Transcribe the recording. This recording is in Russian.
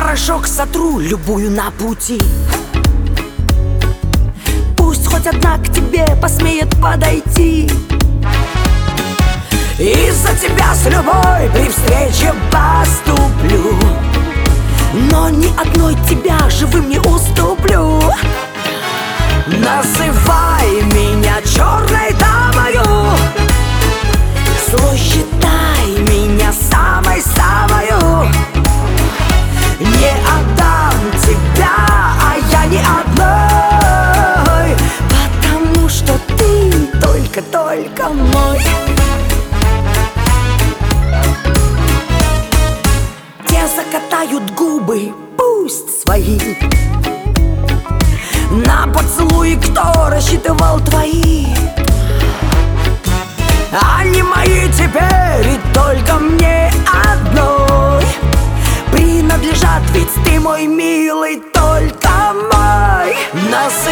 порошок сотру любую на пути. Пусть хоть одна к тебе посмеет подойти. Из-за тебя с любой при встрече поступлю, но ни одной тебя живым не уступлю. Называй меня черной дамою, злой считай меня самой-самою. Не отдам тебя, а я ни одной, потому что ты только мой. Те закатают губы, пусть свои, на поцелуи, кто рассчитывал твои. Они мои теперь и только мне одной принадлежат, ведь ты мой милый, только мой. Называй